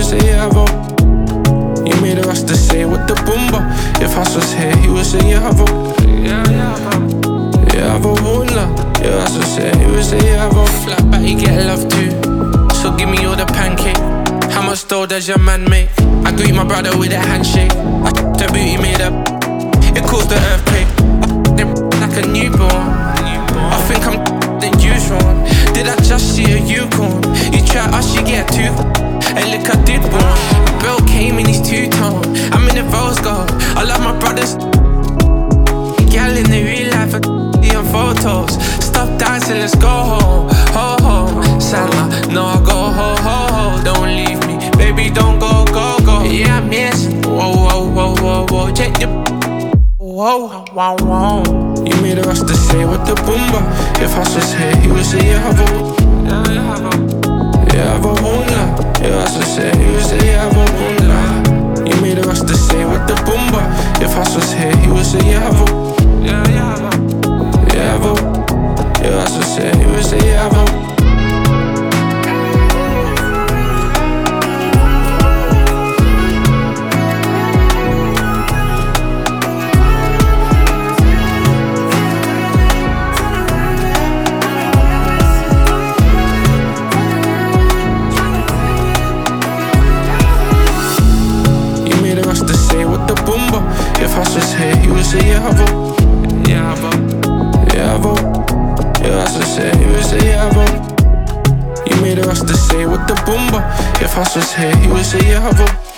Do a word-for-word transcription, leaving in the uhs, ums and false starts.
say yeah, vote. You made a rush to say with the boomba. If Huss was here, he would say yeah, vote. Yeah, yeah, vote. Yeah, vote, hola. Yeah, Huss was here, he would say yeah, vote. Flat back, you get love too. So give me all the pancake. How much dough does your man make? I greet my brother with a handshake. I the booty made up. It caused the earthquake. I like a newborn. I think I'm the usual. Did I just see a unicorn? You try us, you get two. And look, I did one. Bro came in his two-tone. I'm in the rose gold. I love my brothers. Gal in the real life, I see on photos. Stop dancing, let's go home. Ho ho, Salma, no I go ho ho ho. Don't leave me, baby, don't go go go. Yeah, I miss. Whoa whoa whoa whoa whoa. Check the. Whoa, wow, wow. You made a rush to say with the boomba. If Huss was here, he would say yeah, vote. Yeah, yeah, vote. Yeah, vote, hola. Yeah, Huss was here, he would say yeah, vote, hola. You made a rush to say with the boomba. If Huss was here, he would say yeah, vote. Yeah, yeah, vote. Yeah, vote. Yeah, Huss was here, he would say yeah, vote. If Huss was here, he would say yeah, vote. Yeah, vote. Yeah, vote. Yeah, Huss was here, he would say yeah, vote. You made a rush to say with the boomba. If Huss was here, he would say yeah, vote.